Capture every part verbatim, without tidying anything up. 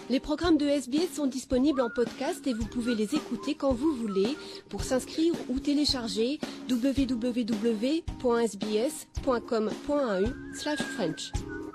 Les programmes de S B S sont disponibles en podcast et vous pouvez les écouter quand vous voulez. Pour s'inscrire ou télécharger, w w w point s b s point com point a u slash french.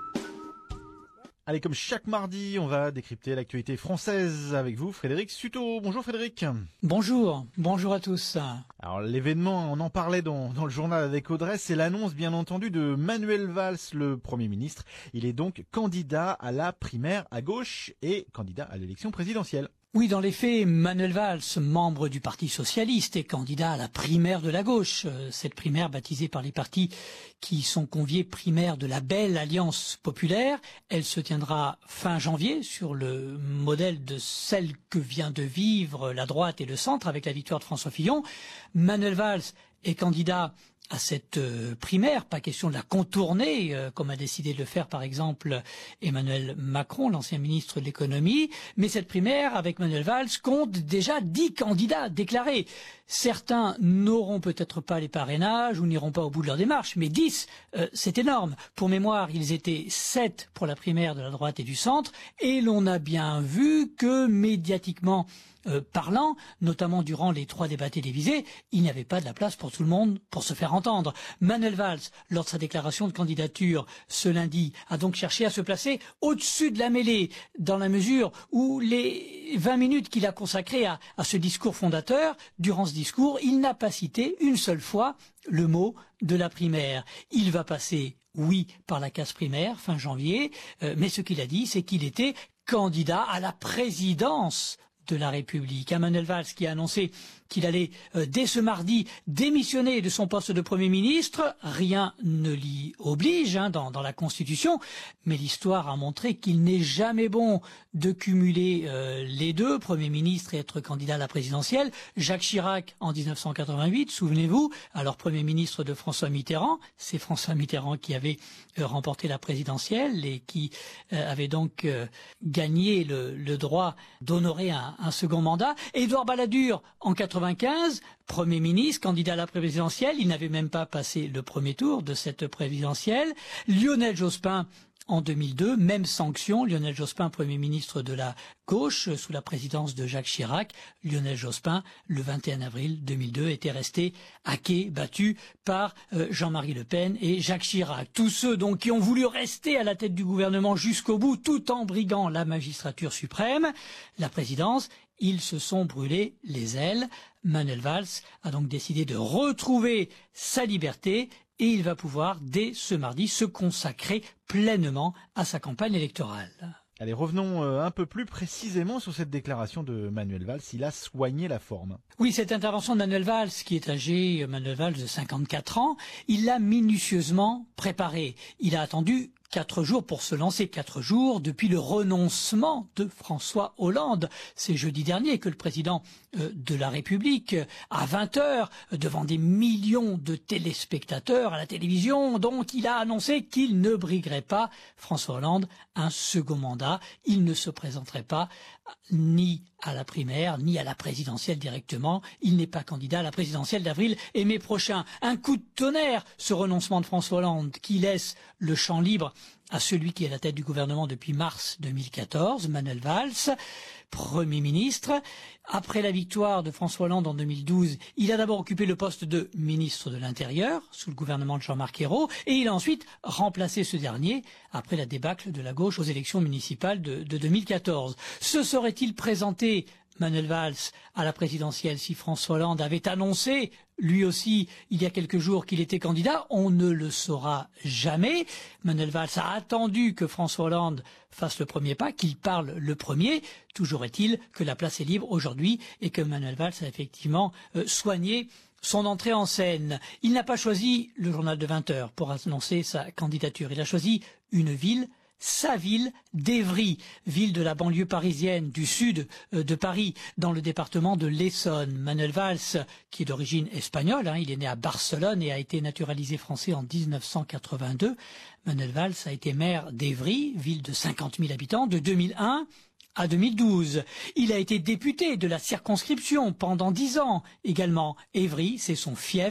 Allez, comme chaque mardi, on va décrypter l'actualité française avec vous, Frédéric Suto. Bonjour Frédéric. Bonjour, bonjour à tous. Alors l'événement, on en parlait dans, dans le journal avec Audrey, c'est l'annonce bien entendu de Manuel Valls, le Premier ministre. Il est donc candidat à la primaire à gauche et candidat à l'élection présidentielle. Oui, dans les faits, Manuel Valls, membre du Parti socialiste, est candidat à la primaire de la gauche. Cette primaire, baptisée par les partis qui sont conviés primaire de la belle Alliance populaire, elle se tiendra fin janvier sur le modèle de celle que vient de vivre la droite et le centre avec la victoire de François Fillon. Manuel Valls est candidat à cette euh, primaire, pas question de la contourner, euh, comme a décidé de le faire par exemple Emmanuel Macron, l'ancien ministre de l'économie, mais cette primaire avec Manuel Valls compte déjà dix candidats déclarés. Certains n'auront peut-être pas les parrainages ou n'iront pas au bout de leur démarche, mais dix, euh, c'est énorme. Pour mémoire, ils étaient sept pour la primaire de la droite et du centre, et l'on a bien vu que médiatiquement Euh, parlant, notamment durant les trois débats télévisés, il n'y avait pas de la place pour tout le monde pour se faire entendre. Manuel Valls, lors de sa déclaration de candidature ce lundi, a donc cherché à se placer au-dessus de la mêlée, dans la mesure où les vingt minutes qu'il a consacrées à, à ce discours fondateur, durant ce discours, il n'a pas cité une seule fois le mot de la primaire. Il va passer, oui, par la case primaire, fin janvier, euh, mais ce qu'il a dit, c'est qu'il était candidat à la présidence de la République. Manuel Valls qui a annoncé qu'il allait euh, dès ce mardi démissionner de son poste de Premier ministre. Rien ne l'y oblige hein, dans, dans la Constitution, mais l'histoire a montré qu'il n'est jamais bon de cumuler euh, les deux, Premier ministre et être candidat à la présidentielle. Jacques Chirac en dix-neuf cent quatre-vingt-huit, souvenez-vous, alors Premier ministre de François Mitterrand, c'est François Mitterrand qui avait euh, remporté la présidentielle et qui euh, avait donc euh, gagné le, le droit d'honorer un, un second mandat. Et Édouard Balladur en quatre-vingt-quinze, Premier ministre, candidat à la présidentielle, il n'avait même pas passé le premier tour de cette présidentielle. Lionel Jospin en deux mille deux, même sanction, Lionel Jospin, Premier ministre de la gauche, sous la présidence de Jacques Chirac. Lionel Jospin, le vingt et un avril deux mille deux, était resté hacké, battu par euh, Jean-Marie Le Pen et Jacques Chirac. Tous ceux donc qui ont voulu rester à la tête du gouvernement jusqu'au bout, tout en briguant la magistrature suprême, la présidence, ils se sont brûlés les ailes. Manuel Valls a donc décidé de retrouver sa liberté et il va pouvoir, dès ce mardi, se consacrer pleinement à sa campagne électorale. Allez, revenons euh, un peu plus précisément sur cette déclaration de Manuel Valls. Il a soigné la forme. Oui, cette intervention de Manuel Valls, qui est âgé, Manuel Valls de cinquante-quatre ans, il l'a minutieusement préparée. Il a attendu Quatre jours pour se lancer, quatre jours depuis le renoncement de François Hollande. C'est jeudi dernier que le président euh, de la République, à vingt heures, devant des millions de téléspectateurs à la télévision, donc il a annoncé qu'il ne briguerait pas, François Hollande, un second mandat. Il ne se présenterait pas ni à la primaire, ni à la présidentielle directement. Il n'est pas candidat à la présidentielle d'avril et mai prochain. Un coup de tonnerre, ce renoncement de François Hollande, qui laisse le champ libre à celui qui est à la tête du gouvernement depuis mars deux mille quatorze, Manuel Valls, Premier ministre. Après la victoire de François Hollande en deux mille douze, il a d'abord occupé le poste de ministre de l'Intérieur, sous le gouvernement de Jean-Marc Ayrault, et il a ensuite remplacé ce dernier après la débâcle de la gauche aux élections municipales de, de deux mille quatorze. Se serait-il présenté, Manuel Valls, à la présidentielle si François Hollande avait annoncé, lui aussi, il y a quelques jours qu'il était candidat? On ne le saura jamais. Manuel Valls a attendu que François Hollande fasse le premier pas, qu'il parle le premier. Toujours est-il que la place est libre aujourd'hui et que Manuel Valls a effectivement euh, soigné son entrée en scène. Il n'a pas choisi le journal de vingt heures pour annoncer sa candidature. Il a choisi une ville, sa ville d'Évry, ville de la banlieue parisienne, du sud de Paris, dans le département de l'Essonne. Manuel Valls, qui est d'origine espagnole, hein, il est né à Barcelone et a été naturalisé français en dix-neuf cent quatre-vingt-deux. Manuel Valls a été maire d'Évry, ville de cinquante mille habitants, de deux mille un à deux mille douze. Il a été député de la circonscription pendant dix ans également. Évry, c'est son fief.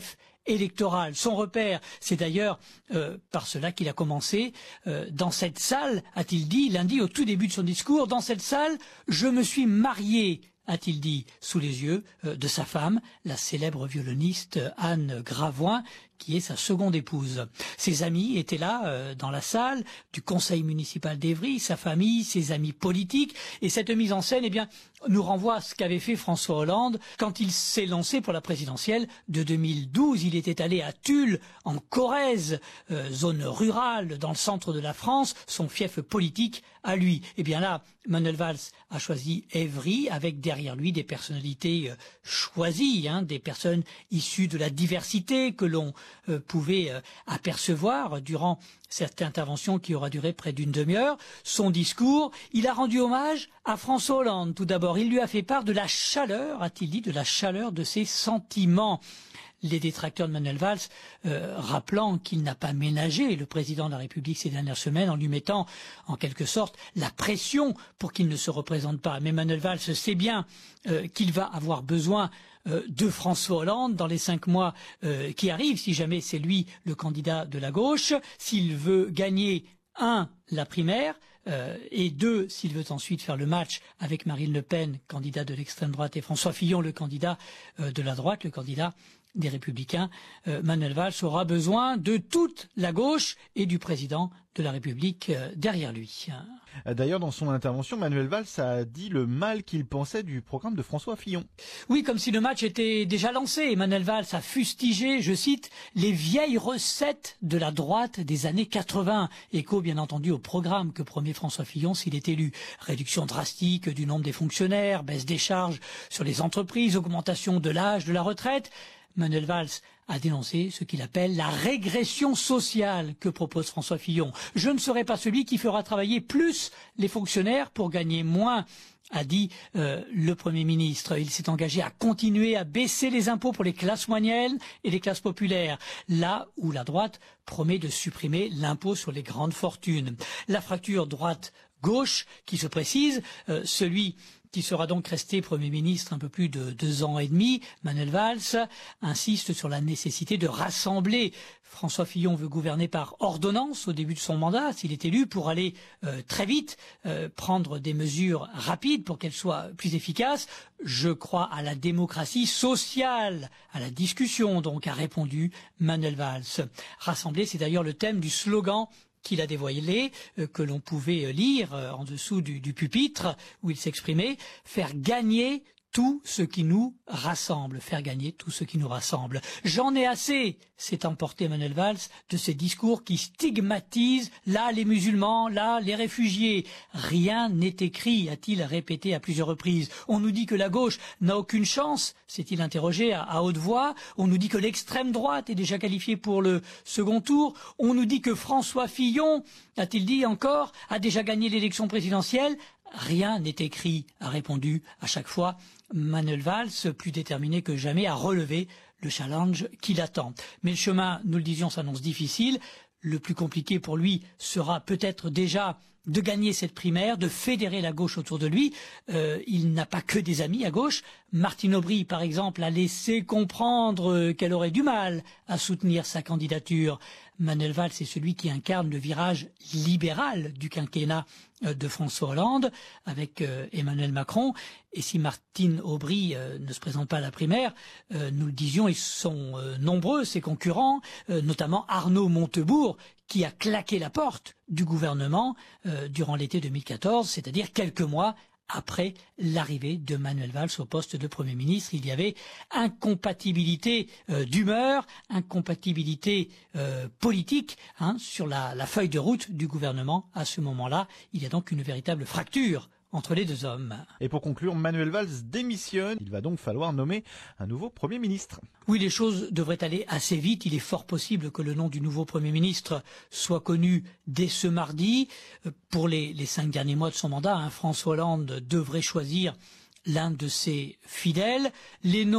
électorale. Son repère, c'est d'ailleurs euh, par cela qu'il a commencé euh, dans cette salle, a-t-il dit lundi au tout début de son discours, dans cette salle, je me suis marié, a-t-il dit, sous les yeux euh, de sa femme, la célèbre violoniste Anne Gravoin, qui est sa seconde épouse. Ses amis étaient là, euh, dans la salle du conseil municipal d'Évry, sa famille, ses amis politiques, et cette mise en scène, eh bien, nous renvoie à ce qu'avait fait François Hollande quand il s'est lancé pour la présidentielle de deux mille douze. Il était allé à Tulle, en Corrèze, euh, zone rurale dans le centre de la France, son fief politique à lui. Et bien là, Manuel Valls a choisi Évry avec derrière lui des personnalités euh, choisies, hein, des personnes issues de la diversité que l'on euh, pouvait euh, apercevoir durant cette intervention qui aura duré près d'une demi-heure. Son discours, il a rendu hommage à François Hollande. Tout d'abord, il lui a fait part de la chaleur, a-t-il dit, de la chaleur de ses sentiments. Les détracteurs de Manuel Valls, euh, rappelant qu'il n'a pas ménagé le président de la République ces dernières semaines en lui mettant en quelque sorte la pression pour qu'il ne se représente pas. Mais Manuel Valls sait bien euh, qu'il va avoir besoin euh, de François Hollande dans les cinq mois euh, qui arrivent, si jamais c'est lui le candidat de la gauche, s'il veut gagner un, la primaire, euh, et deux, s'il veut ensuite faire le match avec Marine Le Pen, candidat de l'extrême droite, et François Fillon, le candidat euh, de la droite, le candidat des Républicains, euh, Manuel Valls aura besoin de toute la gauche et du président de la République euh, derrière lui. D'ailleurs, dans son intervention, Manuel Valls a dit le mal qu'il pensait du programme de François Fillon. Oui, comme si le match était déjà lancé. Manuel Valls a fustigé, je cite, les vieilles recettes de la droite des années quatre-vingts. Écho, bien entendu, au programme que promet François Fillon s'il est élu. Réduction drastique du nombre des fonctionnaires, baisse des charges sur les entreprises, augmentation de l'âge de la retraite. Manuel Valls a dénoncé ce qu'il appelle la régression sociale que propose François Fillon. Je ne serai pas celui qui fera travailler plus les fonctionnaires pour gagner moins, a dit euh, le Premier ministre. Il s'est engagé à continuer à baisser les impôts pour les classes moyennes et les classes populaires, là où la droite promet de supprimer l'impôt sur les grandes fortunes. La fracture droite-gauche qui se précise, euh, celui qui sera donc resté Premier ministre un peu plus de deux ans et demi, Manuel Valls, insiste sur la nécessité de rassembler. François Fillon veut gouverner par ordonnance au début de son mandat, s'il est élu, pour aller euh, très vite, euh, prendre des mesures rapides pour qu'elles soient plus efficaces. Je crois à la démocratie sociale, à la discussion, donc, a répondu Manuel Valls. Rassembler, c'est d'ailleurs le thème du slogan qu'il a dévoilé, euh, que l'on pouvait lire euh, en dessous du, du pupitre où il s'exprimait, faire gagner tout ce qui nous rassemble, faire gagner tout ce qui nous rassemble. J'en ai assez, s'est emporté Manuel Valls, de ces discours qui stigmatisent là les musulmans, là les réfugiés. Rien n'est écrit, a-t-il répété à plusieurs reprises. On nous dit que la gauche n'a aucune chance, s'est-il interrogé à, à haute voix. On nous dit que l'extrême droite est déjà qualifiée pour le second tour. On nous dit que François Fillon, a-t-il dit encore, a déjà gagné l'élection présidentielle. Rien n'est écrit, a répondu à chaque fois Manuel Valls, plus déterminé que jamais à relever le challenge qui l'attend. Mais le chemin, nous le disions, s'annonce difficile. Le plus compliqué pour lui sera peut-être déjà de gagner cette primaire, de fédérer la gauche autour de lui. Euh, il n'a pas que des amis à gauche. Martine Aubry, par exemple, a laissé comprendre qu'elle aurait du mal à soutenir sa candidature. Manuel Valls est celui qui incarne le virage libéral du quinquennat de François Hollande avec euh, Emmanuel Macron. Et si Martine Aubry euh, ne se présente pas à la primaire, euh, nous le disions, ils sont euh, nombreux, ses concurrents, euh, notamment Arnaud Montebourg, qui a claqué la porte du gouvernement euh, durant l'été deux mille quatorze, c'est-à-dire quelques mois après l'arrivée de Manuel Valls au poste de Premier ministre. Il y avait incompatibilité euh, d'humeur, incompatibilité euh, politique hein, sur la, la feuille de route du gouvernement à ce moment-là. Il y a donc une véritable fracture entre les deux hommes. Et pour conclure, Manuel Valls démissionne. Il va donc falloir nommer un nouveau Premier ministre. Oui, les choses devraient aller assez vite. Il est fort possible que le nom du nouveau Premier ministre soit connu dès ce mardi. Pour les, les cinq derniers mois de son mandat, hein, François Hollande devrait choisir l'un de ses fidèles. Les noms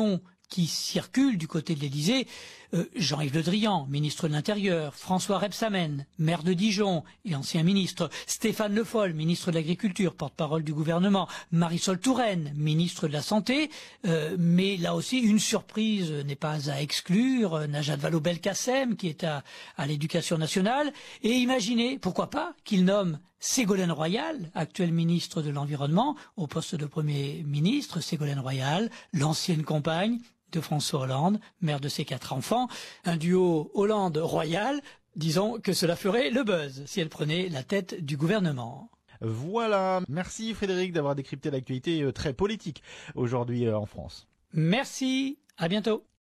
qui circulent du côté de l'Élysée. Euh, Jean-Yves Le Drian, ministre de l'Intérieur, François Rebsamen, maire de Dijon et ancien ministre, Stéphane Le Foll, ministre de l'Agriculture, porte-parole du gouvernement, Marisol Touraine, ministre de la Santé, euh, mais là aussi une surprise n'est pas à exclure, Najat Vallaud-Belkacem qui est à, à l'Éducation nationale, et imaginez, pourquoi pas, qu'il nomme Ségolène Royal, actuel ministre de l'Environnement, au poste de Premier ministre. Ségolène Royal, l'ancienne compagne de François Hollande, mère de ses quatre enfants. Un duo Hollande-Royal, disons que cela ferait le buzz si elle prenait la tête du gouvernement. Voilà, merci Frédéric d'avoir décrypté l'actualité très politique aujourd'hui en France. Merci, à bientôt.